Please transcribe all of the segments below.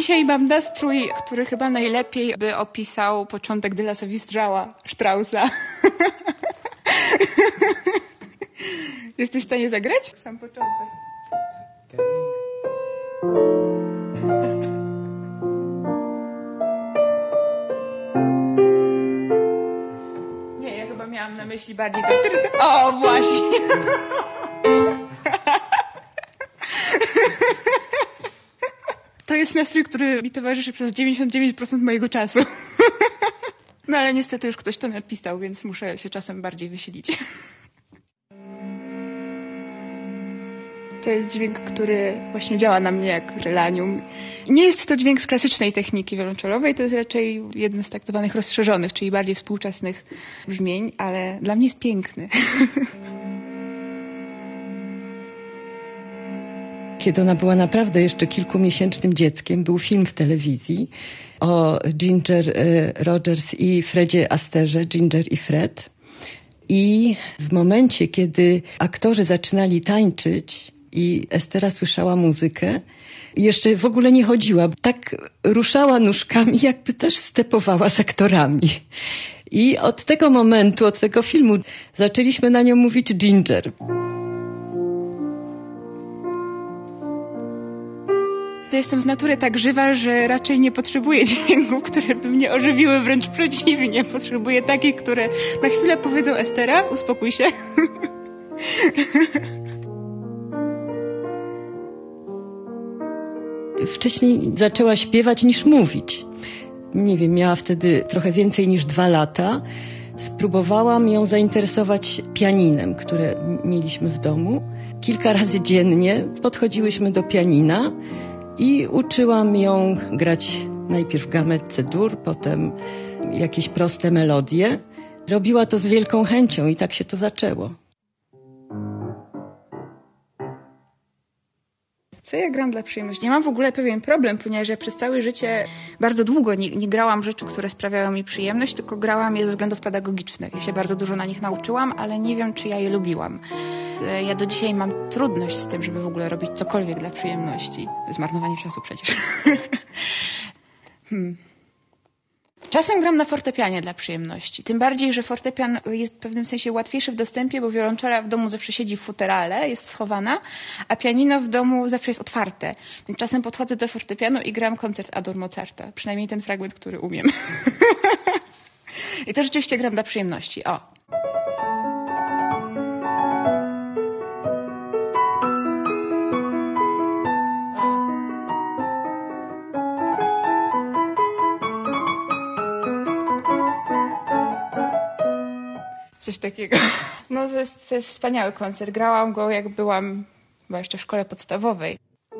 Dzisiaj mam nastrój, który chyba najlepiej by opisał początek De La Sowistrała Straussa. Jesteś w stanie zagrać? Sam początek. Nie, ja chyba miałam na myśli bardziej to... O, właśnie! To jest nastrój, który mi towarzyszy przez 99% mojego czasu. No ale niestety już ktoś to napisał, więc muszę się czasem bardziej wysilić. To jest dźwięk, który właśnie działa na mnie jak relanium. Nie jest to dźwięk z klasycznej techniki wiolonczelowej, to jest raczej jedno z tak zwanych rozszerzonych, czyli bardziej współczesnych brzmień, ale dla mnie jest piękny. Kiedy ona była naprawdę jeszcze kilkumiesięcznym dzieckiem, był film w telewizji o Ginger Rogers i Fredzie Asterze, Ginger i Fred. I w momencie, kiedy aktorzy zaczynali tańczyć i Estera słyszała muzykę, jeszcze w ogóle nie chodziła, tak ruszała nóżkami, jakby też stepowała z aktorami. I od tego momentu, od tego filmu zaczęliśmy na nią mówić Ginger. Jestem z natury tak żywa, że raczej nie potrzebuję dźwięków, które by mnie ożywiły, wręcz przeciwnie. Potrzebuję takich, które na chwilę powiedzą: Estera, uspokój się. Wcześniej zaczęła śpiewać niż mówić. Nie wiem, miała wtedy trochę więcej niż 2 lata. Spróbowałam ją zainteresować pianinem, które mieliśmy w domu. Kilka razy dziennie podchodziłyśmy do pianina i uczyłam ją grać najpierw gamet C-dur, potem jakieś proste melodie. Robiła to z wielką chęcią i tak się to zaczęło. Co ja gram dla przyjemności? Ja mam w ogóle pewien problem, ponieważ ja przez całe życie bardzo długo nie grałam rzeczy, które sprawiały mi przyjemność, tylko grałam je ze względów pedagogicznych. Ja się bardzo dużo na nich nauczyłam, ale nie wiem, czy ja je lubiłam. Ja do dzisiaj mam trudność z tym, żeby w ogóle robić cokolwiek dla przyjemności. To jest marnowanie czasu przecież. Czasem gram na fortepianie dla przyjemności. Tym bardziej, że fortepian jest w pewnym sensie łatwiejszy w dostępie, bo wiolonczela w domu zawsze siedzi w futerale, jest schowana, a pianino w domu zawsze jest otwarte. Więc czasem podchodzę do fortepianu i gram koncert A-dur Mozarta. Przynajmniej ten fragment, który umiem. I to rzeczywiście gram dla przyjemności. O. Coś takiego. No to jest wspaniały koncert. Grałam go, jak byłam chyba jeszcze w szkole podstawowej.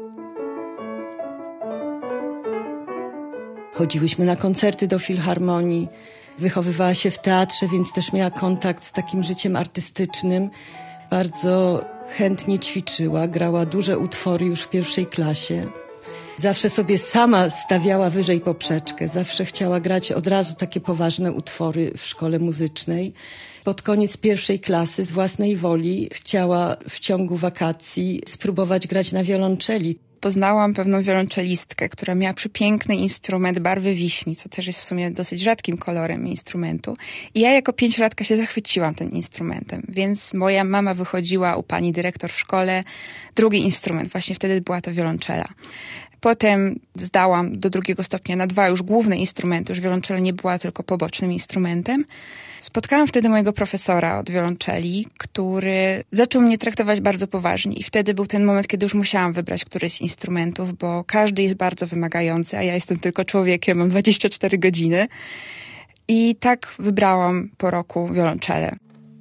Chodziłyśmy na koncerty do filharmonii. Wychowywała się w teatrze, więc też miała kontakt z takim życiem artystycznym. Bardzo chętnie ćwiczyła, grała duże utwory już w 1. klasie. Zawsze sobie sama stawiała wyżej poprzeczkę. Zawsze chciała grać od razu takie poważne utwory w szkole muzycznej. Pod koniec 1. klasy z własnej woli chciała w ciągu wakacji spróbować grać na wiolonczeli. Poznałam pewną wiolonczelistkę, która miała przepiękny instrument barwy wiśni, co też jest w sumie dosyć rzadkim kolorem instrumentu. I ja jako 5-latka się zachwyciłam tym instrumentem, więc moja mama wychodziła u pani dyrektor w szkole drugi instrument. Właśnie wtedy była to wiolonczela. Potem zdałam do 2. stopnia na 2 już główne instrumenty. Już wiolonczela nie była tylko pobocznym instrumentem. Spotkałam wtedy mojego profesora od wiolonczeli, który zaczął mnie traktować bardzo poważnie. I wtedy był ten moment, kiedy już musiałam wybrać któryś z instrumentów, bo każdy jest bardzo wymagający, a ja jestem tylko człowiekiem, mam 24 godziny. I tak wybrałam po roku wiolonczelę.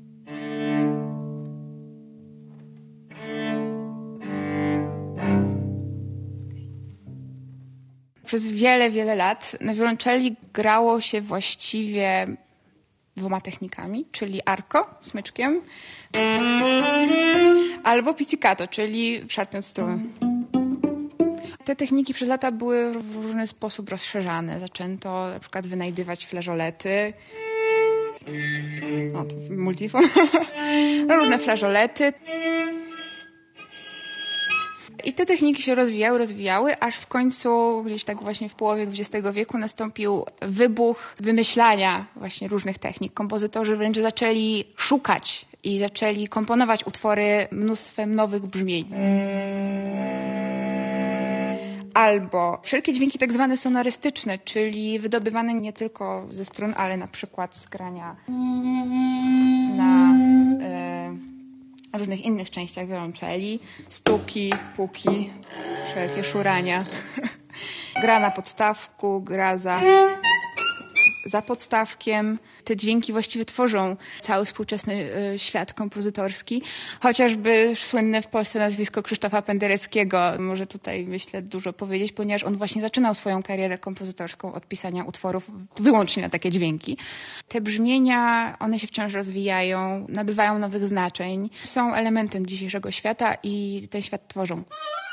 Przez wiele, wiele lat na wiolonczeli grało się właściwie 2 technikami, czyli arco, smyczkiem, albo pizzicato, czyli szarpiąc struny. Te techniki przez lata były w różny sposób rozszerzane. Zaczęto na przykład wynajdywać flażolety, to multifon, różne flażolety. I te techniki się rozwijały, aż w końcu, gdzieś tak właśnie w połowie XX wieku nastąpił wybuch wymyślania właśnie różnych technik. Kompozytorzy wręcz zaczęli szukać i zaczęli komponować utwory mnóstwem nowych brzmień. Albo wszelkie dźwięki tak zwane sonorystyczne, czyli wydobywane nie tylko ze strun, ale na przykład z grania na różnych innych częściach wiolonczeli. Stuki, puki, wszelkie szurania. Gra na podstawku, gra za podstawkiem. Te dźwięki właściwie tworzą cały współczesny świat kompozytorski. Chociażby słynne w Polsce nazwisko Krzysztofa Pendereckiego może tutaj, myślę, dużo powiedzieć, ponieważ on właśnie zaczynał swoją karierę kompozytorską od pisania utworów wyłącznie na takie dźwięki. Te brzmienia, one się wciąż rozwijają, nabywają nowych znaczeń, są elementem dzisiejszego świata i ten świat tworzą.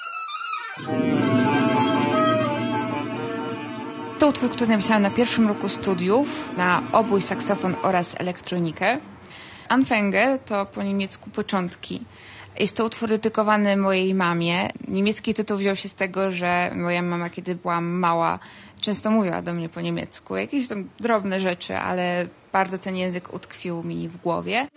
To utwór, który napisałam na pierwszym roku studiów, na obój, saksofon oraz elektronikę. Anfänge to po niemiecku początki. Jest to utwór dedykowany mojej mamie. Niemiecki tytuł wziął się z tego, że moja mama, kiedy byłam mała, często mówiła do mnie po niemiecku. Jakieś tam drobne rzeczy, ale bardzo ten język utkwił mi w głowie.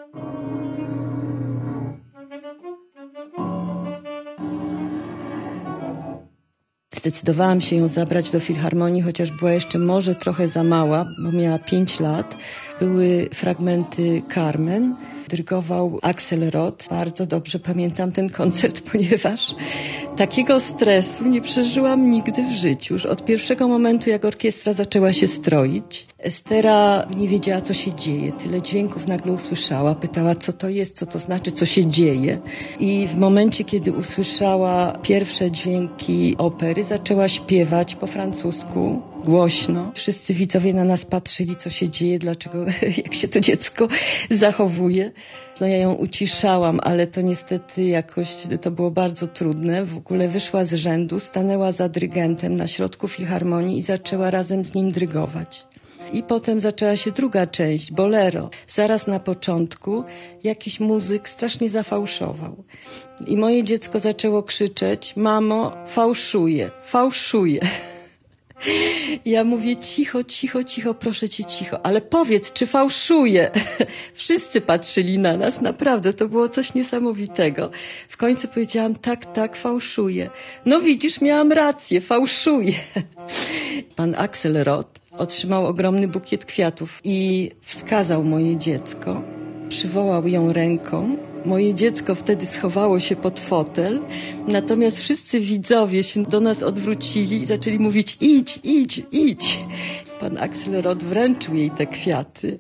Zdecydowałam się ją zabrać do filharmonii, chociaż była jeszcze może trochę za mała, bo miała 5 lat. Były fragmenty Carmen, dyrygował Axel Roth. Bardzo dobrze pamiętam ten koncert, ponieważ takiego stresu nie przeżyłam nigdy w życiu. Już od pierwszego momentu, jak orkiestra zaczęła się stroić, Estera nie wiedziała, co się dzieje. Tyle dźwięków nagle usłyszała, pytała, co to jest, co to znaczy, co się dzieje. I w momencie, kiedy usłyszała pierwsze dźwięki opery, zaczęła śpiewać po francusku, głośno. Wszyscy widzowie na nas patrzyli, co się dzieje, dlaczego, jak się to dziecko zachowuje. No ja ją uciszałam, ale to niestety jakoś, to było bardzo trudne. W ogóle wyszła z rzędu, stanęła za dyrygentem na środku filharmonii i zaczęła razem z nim dyrygować. I potem zaczęła się druga część, bolero. Zaraz na początku jakiś muzyk strasznie zafałszował. I moje dziecko zaczęło krzyczeć, mamo, fałszuje, fałszuje. Ja mówię, cicho, cicho, cicho, proszę cię cicho, ale powiedz, czy fałszuje? Wszyscy patrzyli na nas, naprawdę, to było coś niesamowitego. W końcu powiedziałam, tak, tak, fałszuje. No widzisz, miałam rację, fałszuje. Pan Axel Roth otrzymał ogromny bukiet kwiatów i wskazał moje dziecko, przywołał ją ręką. Moje dziecko wtedy schowało się pod fotel, natomiast wszyscy widzowie się do nas odwrócili i zaczęli mówić, idź, idź, idź. Pan Axel Roth wręczył jej te kwiaty.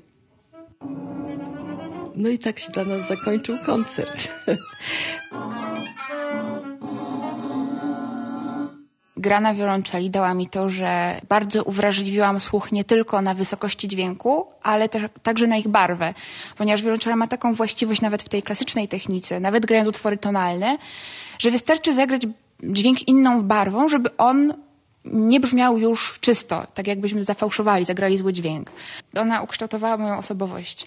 No i tak się dla nas zakończył koncert. Gra na wiolonczeli dała mi to, że bardzo uwrażliwiłam słuch nie tylko na wysokości dźwięku, ale też, także na ich barwę. Ponieważ wiolonczela ma taką właściwość nawet w tej klasycznej technice, nawet grając utwory tonalne, że wystarczy zagrać dźwięk inną barwą, żeby on nie brzmiał już czysto, tak jakbyśmy zafałszowali, zagrali zły dźwięk. Ona ukształtowała moją osobowość.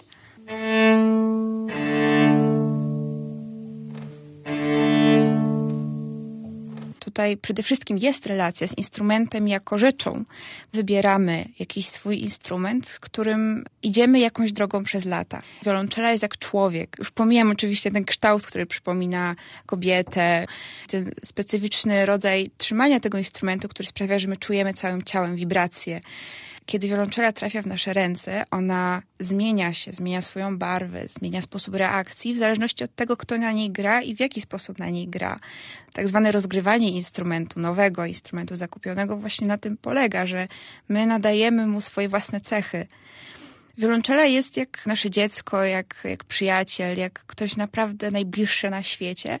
Tutaj przede wszystkim jest relacja z instrumentem jako rzeczą. Wybieramy jakiś swój instrument, z którym idziemy jakąś drogą przez lata. Wiolonczela jest jak człowiek. Już pomijam oczywiście ten kształt, który przypomina kobietę. Ten specyficzny rodzaj trzymania tego instrumentu, który sprawia, że my czujemy całym ciałem wibracje. Kiedy wiolonczela trafia w nasze ręce, ona zmienia się, zmienia swoją barwę, zmienia sposób reakcji w zależności od tego, kto na niej gra i w jaki sposób na niej gra. Tak zwane rozgrywanie instrumentu, nowego instrumentu zakupionego właśnie na tym polega, że my nadajemy mu swoje własne cechy. Wiolonczela jest jak nasze dziecko, jak przyjaciel, jak ktoś naprawdę najbliższy na świecie.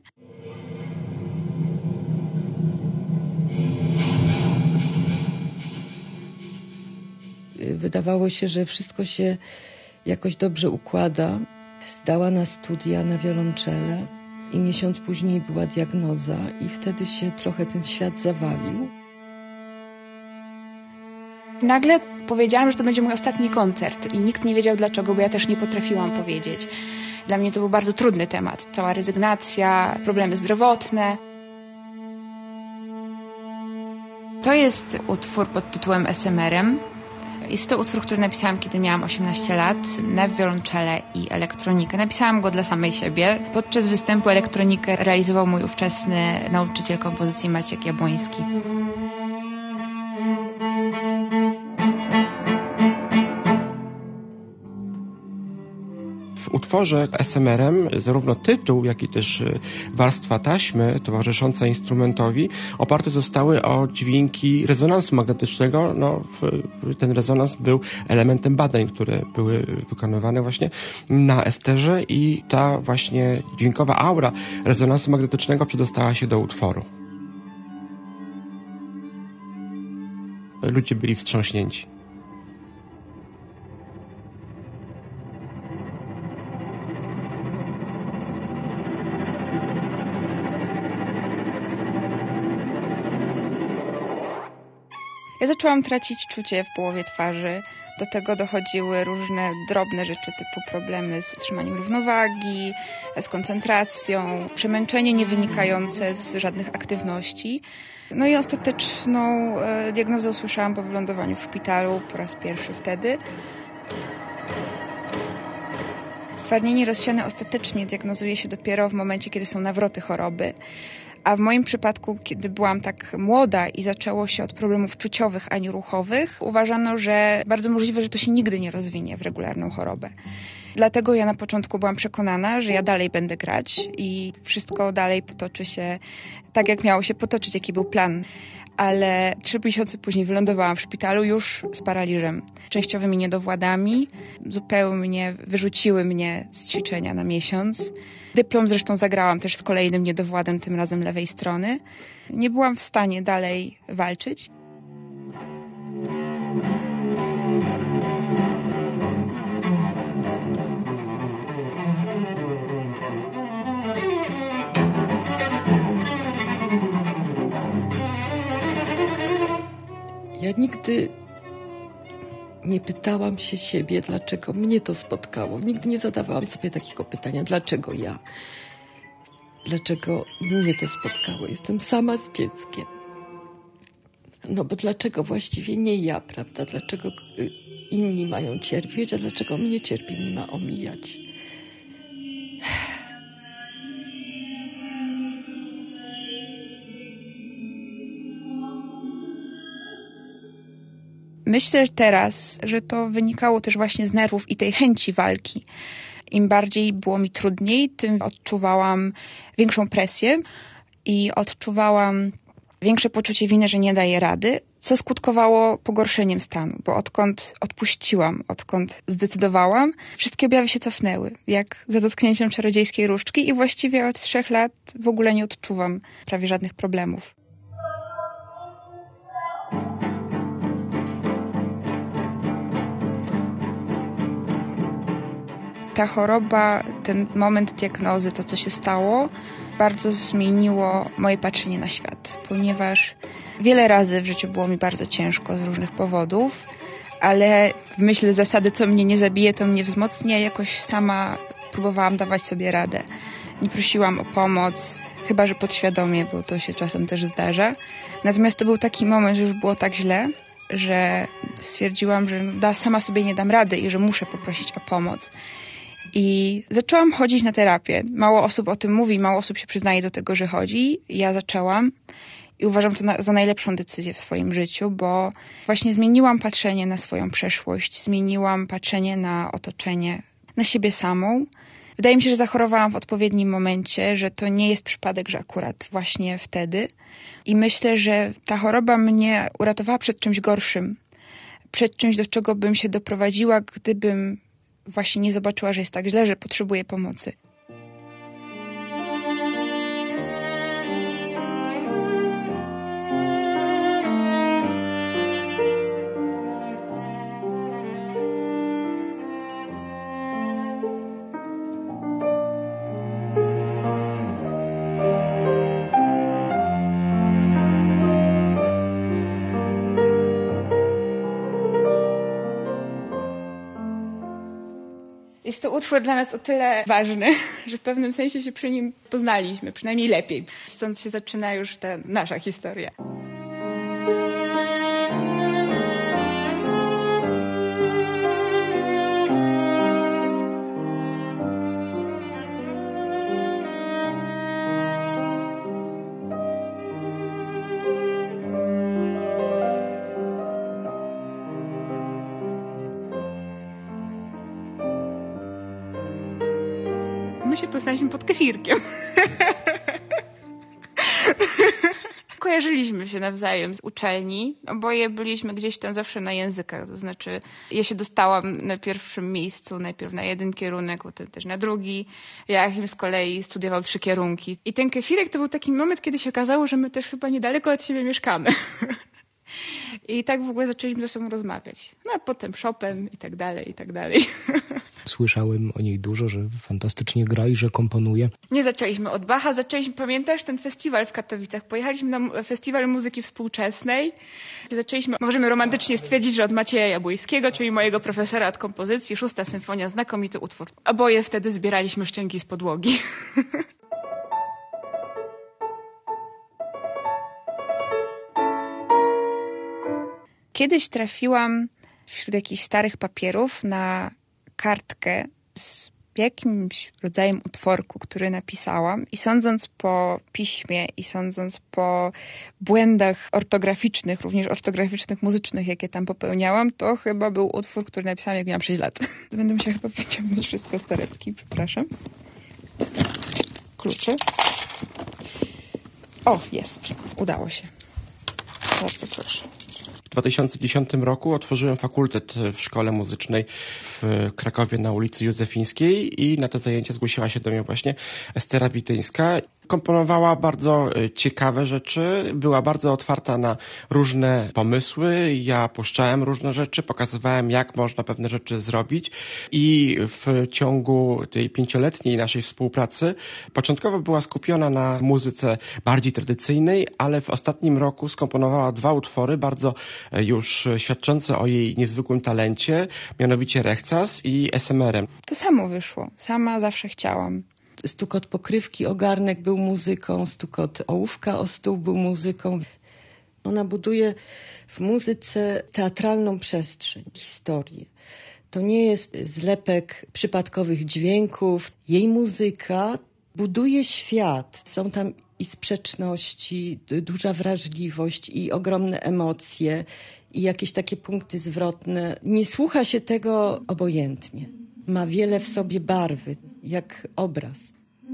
Wydawało się, że wszystko się jakoś dobrze układa. Zdała na studia na wiolonczelę i miesiąc później była diagnoza i wtedy się trochę ten świat zawalił. Nagle powiedziałam, że to będzie mój ostatni koncert i nikt nie wiedział dlaczego, bo ja też nie potrafiłam powiedzieć. Dla mnie to był bardzo trudny temat. Cała rezygnacja, problemy zdrowotne. To jest utwór pod tytułem SMR-em. Jest to utwór, który napisałam, kiedy miałam 18 lat, na wiolonczelę i elektronikę. Napisałam go dla samej siebie. Podczas występu elektronikę realizował mój ówczesny nauczyciel kompozycji Maciek Jabłoński. W utworze SMR-em zarówno tytuł, jak i też warstwa taśmy towarzysząca instrumentowi oparte zostały o dźwięki rezonansu magnetycznego. Ten rezonans był elementem badań, które były wykonywane właśnie na esterze i ta właśnie dźwiękowa aura rezonansu magnetycznego przedostała się do utworu. Ludzie byli wstrząśnięci. Ja zaczęłam tracić czucie w połowie twarzy. Do tego dochodziły różne drobne rzeczy typu problemy z utrzymaniem równowagi, z koncentracją, przemęczenie nie wynikające z żadnych aktywności. No i ostateczną diagnozę usłyszałam po wylądowaniu w szpitalu po raz pierwszy wtedy. Stwardnienie rozsiane ostatecznie diagnozuje się dopiero w momencie, kiedy są nawroty choroby. A w moim przypadku, kiedy byłam tak młoda i zaczęło się od problemów czuciowych, a nie ruchowych, uważano, że bardzo możliwe, że to się nigdy nie rozwinie w regularną chorobę. Dlatego ja na początku byłam przekonana, że ja dalej będę grać i wszystko dalej potoczy się tak, jak miało się potoczyć, jaki był plan. Ale 3 miesiące później wylądowałam w szpitalu już z paraliżem, częściowymi niedowładami. Zupełnie wyrzuciły mnie z ćwiczenia na miesiąc. Dyplom zresztą zagrałam też z kolejnym niedowładem, tym razem lewej strony. Nie byłam w stanie dalej walczyć. Ja nigdy nie pytałam się siebie, dlaczego mnie to spotkało. Nigdy nie zadawałam sobie takiego pytania, dlaczego ja? Dlaczego mnie to spotkało? Jestem sama z dzieckiem. No bo dlaczego właściwie nie ja, prawda? Dlaczego inni mają cierpieć, a dlaczego mnie cierpienie ma omijać? Myślę teraz, że to wynikało też właśnie z nerwów i tej chęci walki. Im bardziej było mi trudniej, tym odczuwałam większą presję i odczuwałam większe poczucie winy, że nie daję rady, co skutkowało pogorszeniem stanu, bo odkąd odpuściłam, odkąd zdecydowałam, wszystkie objawy się cofnęły, jak za dotknięciem czarodziejskiej różdżki i właściwie od 3 lat w ogóle nie odczuwam prawie żadnych problemów. Ta choroba, ten moment diagnozy, to co się stało, bardzo zmieniło moje patrzenie na świat, ponieważ wiele razy w życiu było mi bardzo ciężko z różnych powodów, ale w myśl zasady, co mnie nie zabije, to mnie wzmocni, jakoś sama próbowałam dawać sobie radę. Nie prosiłam o pomoc, chyba że podświadomie, bo to się czasem też zdarza. Natomiast to był taki moment, że już było tak źle, że stwierdziłam, że sama sobie nie dam rady i że muszę poprosić o pomoc. I zaczęłam chodzić na terapię. Mało osób o tym mówi, mało osób się przyznaje do tego, że chodzi. Ja zaczęłam i uważam to za najlepszą decyzję w swoim życiu, bo właśnie zmieniłam patrzenie na swoją przeszłość, zmieniłam patrzenie na otoczenie, na siebie samą. Wydaje mi się, że zachorowałam w odpowiednim momencie, że to nie jest przypadek, że akurat właśnie wtedy. I myślę, że ta choroba mnie uratowała przed czymś gorszym, przed czymś, do czego bym się doprowadziła, gdybym właśnie nie zobaczyła, że jest tak źle, że potrzebuję pomocy. Jest to utwór dla nas o tyle ważny, że w pewnym sensie się przy nim poznaliśmy, przynajmniej lepiej. Stąd się zaczyna już ta nasza historia. my się poznaliśmy pod kefirkiem. Kojarzyliśmy się nawzajem z uczelni. Oboje byliśmy gdzieś tam zawsze na językach. To znaczy, ja się dostałam na pierwszym miejscu, najpierw na jeden kierunek, potem też na drugi. Joachim z kolei studiował 3 kierunki. I ten kefirek to był taki moment, kiedy się okazało, że my też chyba niedaleko od siebie mieszkamy. I tak w ogóle zaczęliśmy ze sobą rozmawiać. No a potem Chopin i tak dalej, i tak dalej. Słyszałem o niej dużo, że fantastycznie gra i że komponuje. Nie zaczęliśmy od Bacha, pamiętasz ten festiwal w Katowicach? Pojechaliśmy na festiwal muzyki współczesnej. Zaczęliśmy, możemy romantycznie stwierdzić, że od Macieja Jabłońskiego, czyli mojego profesora od kompozycji, 6. symfonia, znakomity utwór. Oboje wtedy zbieraliśmy szczęki z podłogi. Kiedyś trafiłam wśród jakichś starych papierów na kartkę z jakimś rodzajem utworku, który napisałam i sądząc po piśmie i sądząc po błędach ortograficznych, również ortograficznych, muzycznych, jakie tam popełniałam, to chyba był utwór, który napisałam, jak miałam 6 lat. Będę musiała chyba wyciągnąć wszystko z torebki, przepraszam. Klucze. O, jest. Udało się. Bardzo proszę. W 2010 roku otworzyłem fakultet w szkole muzycznej w Krakowie na ulicy Józefińskiej i na te zajęcia zgłosiła się do mnie właśnie Estera Wityńska. Komponowała bardzo ciekawe rzeczy, była bardzo otwarta na różne pomysły. Ja puszczałem różne rzeczy, pokazywałem, jak można pewne rzeczy zrobić i w ciągu tej 5-letniej naszej współpracy początkowo była skupiona na muzyce bardziej tradycyjnej, ale w ostatnim roku skomponowała 2 utwory bardzo już świadczące o jej niezwykłym talencie, mianowicie Rechcas i SMR-em. To samo wyszło. Sama zawsze chciałam. Stukot pokrywki o garnek był muzyką, stukot ołówka o stół był muzyką. Ona buduje w muzyce teatralną przestrzeń, historię. To nie jest zlepek przypadkowych dźwięków. Jej muzyka buduje świat. Są tam i sprzeczności, duża wrażliwość i ogromne emocje i jakieś takie punkty zwrotne. Nie słucha się tego obojętnie. Ma wiele w sobie barwy, jak obraz.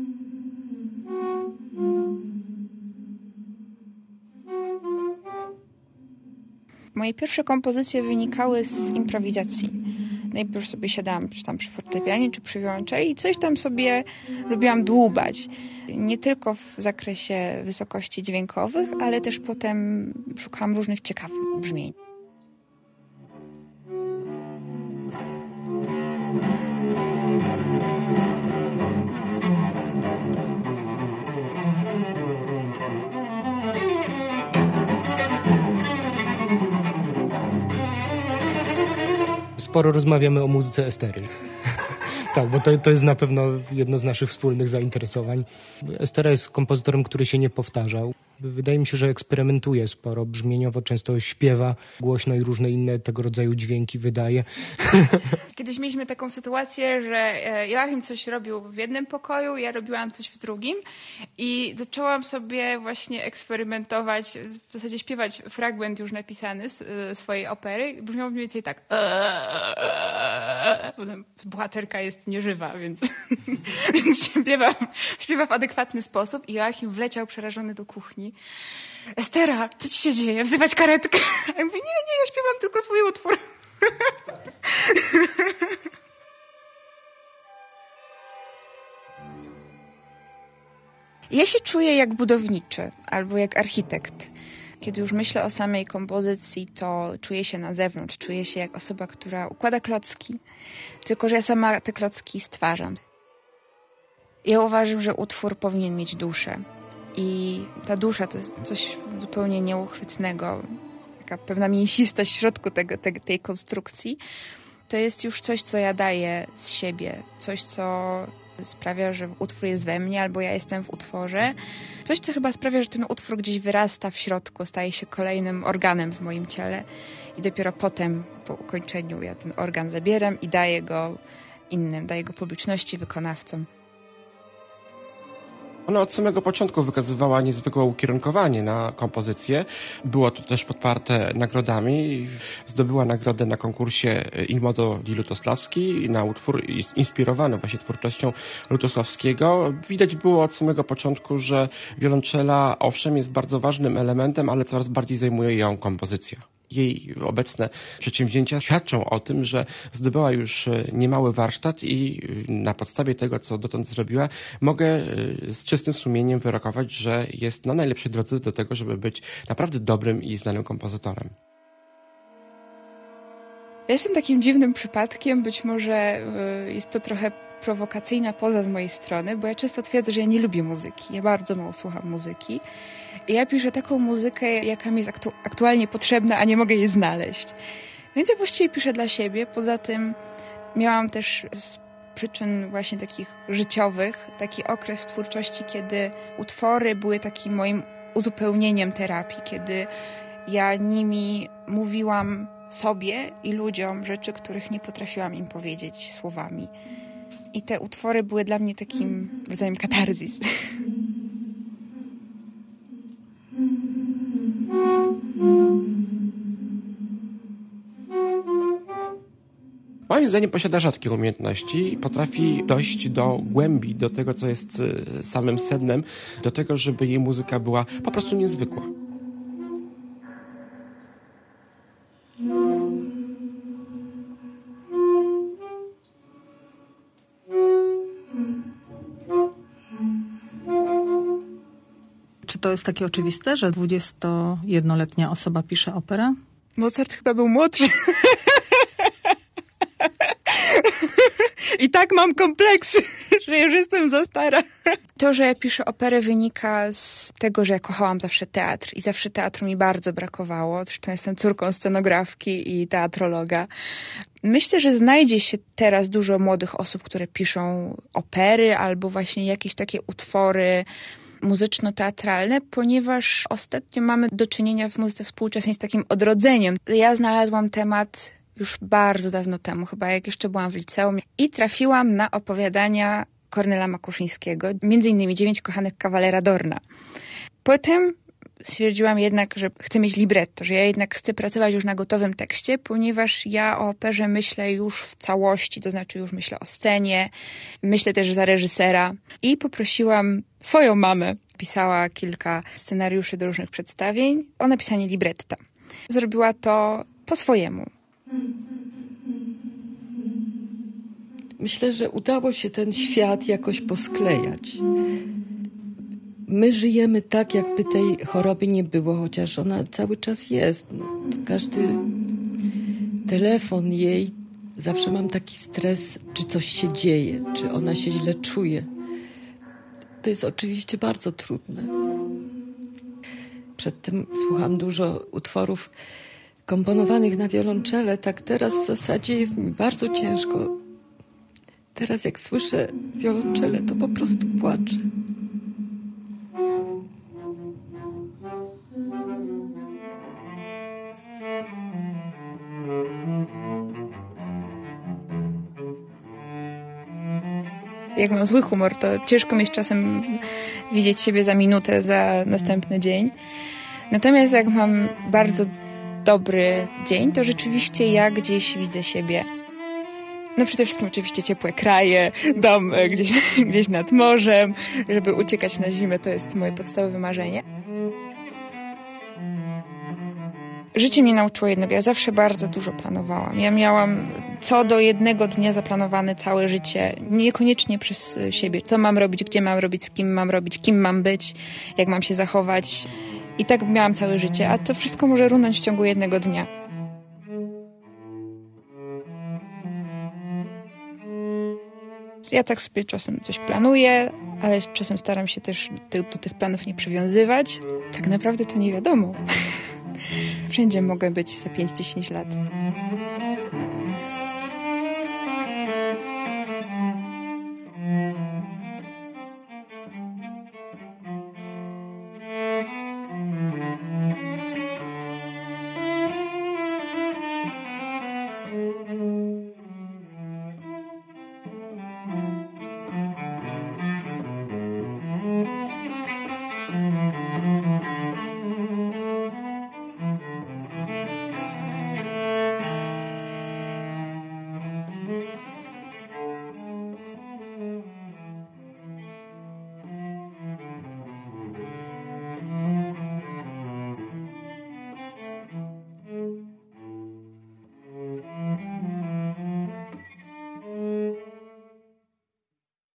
Moje pierwsze kompozycje wynikały z improwizacji. Najpierw sobie siadałam czy tam przy fortepianie, czy przy wiolonczeli i coś tam sobie lubiłam dłubać. Nie tylko w zakresie wysokości dźwiękowych, ale też potem szukałam różnych ciekawych brzmień. Sporo rozmawiamy o muzyce Estery. Tak, bo to jest na pewno jedno z naszych wspólnych zainteresowań. Estera jest kompozytorem, który się nie powtarzał. Wydaje mi się, że eksperymentuje sporo brzmieniowo, często śpiewa głośno i różne inne tego rodzaju dźwięki wydaje. Kiedyś mieliśmy taką sytuację, że Joachim coś robił w jednym pokoju, ja robiłam coś w drugim i zaczęłam sobie właśnie eksperymentować, w zasadzie śpiewać fragment już napisany z swojej opery. Brzmiało mniej więcej tak. Bohaterka jest nieżywa, więc śpiewa w adekwatny sposób i Joachim wleciał przerażony do kuchni. Estera, co ci się dzieje? Wzywać karetkę? A ja mówię, nie, ja śpiewam tylko swój utwór. Ja się czuję jak budowniczy albo jak architekt. Kiedy już myślę o samej kompozycji, to czuję się na zewnątrz. Czuję się jak osoba, która układa klocki, tylko że ja sama te klocki stwarzam. Ja uważam, że utwór powinien mieć duszę. I ta dusza to jest coś zupełnie nieuchwytnego. Taka pewna mięsistość w środku tej konstrukcji. To jest już coś, co ja daję z siebie. Coś, co sprawia, że utwór jest we mnie, albo ja jestem w utworze. Coś, co chyba sprawia, że ten utwór gdzieś wyrasta w środku, staje się kolejnym organem w moim ciele. I dopiero potem, po ukończeniu, ja ten organ zabieram i daję go innym, daję go publiczności, wykonawcom. Ona od samego początku wykazywała niezwykłe ukierunkowanie na kompozycję. Było to też podparte nagrodami. Zdobyła nagrodę na konkursie Il Modo di Lutosławski na utwór inspirowany właśnie twórczością Lutosławskiego. Widać było od samego początku, że wiolonczela owszem jest bardzo ważnym elementem, ale coraz bardziej zajmuje ją kompozycja. Jej obecne przedsięwzięcia świadczą o tym, że zdobyła już niemały warsztat i na podstawie tego, co dotąd zrobiła, mogę z czystym sumieniem wyrokować, że jest na najlepszej drodze do tego, żeby być naprawdę dobrym i znanym kompozytorem. Ja jestem takim dziwnym przypadkiem, być może jest to trochę prowokacyjna poza z mojej strony, bo ja często twierdzę, że ja nie lubię muzyki. Ja bardzo mało słucham muzyki. I ja piszę taką muzykę, jaka mi jest aktualnie potrzebna, a nie mogę jej znaleźć. Więc ja właściwie piszę dla siebie. Poza tym miałam też z przyczyn właśnie takich życiowych taki okres w twórczości, kiedy utwory były takim moim uzupełnieniem terapii, kiedy ja nimi mówiłam sobie i ludziom rzeczy, których nie potrafiłam im powiedzieć słowami. I te utwory były dla mnie takim rodzajem katarzis. Moim zdaniem posiada rzadkie umiejętności i potrafi dojść do głębi, do tego, co jest samym sednem, do tego, żeby jej muzyka była po prostu niezwykła. Czy to jest takie oczywiste, że 21-letnia osoba pisze operę? Mozart chyba był młodszy. I tak mam kompleksy, że już jestem za stara. To, że ja piszę operę, wynika z tego, że ja kochałam zawsze teatr i zawsze teatru mi bardzo brakowało. Zresztą jestem córką scenografki i teatrologa. Myślę, że znajdzie się teraz dużo młodych osób, które piszą opery albo właśnie jakieś takie utwory muzyczno-teatralne, ponieważ ostatnio mamy do czynienia w muzyce współczesnej z takim odrodzeniem. Ja znalazłam temat już bardzo dawno temu, chyba jak jeszcze byłam w liceum i trafiłam na opowiadania Kornela Makuszyńskiego, między innymi 9 kochanych kawalera Dorna. Potem stwierdziłam jednak, że chcę mieć libretto, że ja jednak chcę pracować już na gotowym tekście, ponieważ ja o operze myślę już w całości, to znaczy już myślę o scenie, myślę też za reżysera i poprosiłam swoją mamę, pisała kilka scenariuszy do różnych przedstawień, o napisanie libretta. Zrobiła to po swojemu. Myślę, że udało się ten świat jakoś posklejać. My żyjemy tak, jakby tej choroby nie było, chociaż ona cały czas jest. Każdy telefon jej, zawsze mam taki stres, czy coś się dzieje, czy ona się źle czuje. To jest oczywiście bardzo trudne. Przedtem słucham dużo utworów komponowanych na wiolonczele. Tak teraz w zasadzie jest mi bardzo ciężko. Teraz jak słyszę wiolonczele, to po prostu płaczę. Jak mam zły humor, to ciężko mi jest czasem widzieć siebie za minutę, za następny dzień. Natomiast jak mam bardzo dobry dzień, to rzeczywiście ja gdzieś widzę siebie. No przede wszystkim oczywiście ciepłe kraje, dom gdzieś nad morzem, żeby uciekać na zimę, to jest moje podstawowe marzenie. Życie mnie nauczyło jednego, ja zawsze bardzo dużo planowałam. Ja miałam co do jednego dnia zaplanowane całe życie, niekoniecznie przez siebie. Co mam robić, gdzie mam robić, z kim mam robić, kim mam być, jak mam się zachować. I tak miałam całe życie, a to wszystko może runąć w ciągu jednego dnia. Ja tak sobie czasem coś planuję, ale czasem staram się też do tych planów nie przywiązywać. Tak naprawdę to nie wiadomo. Wszędzie mogę być za 5-10 lat.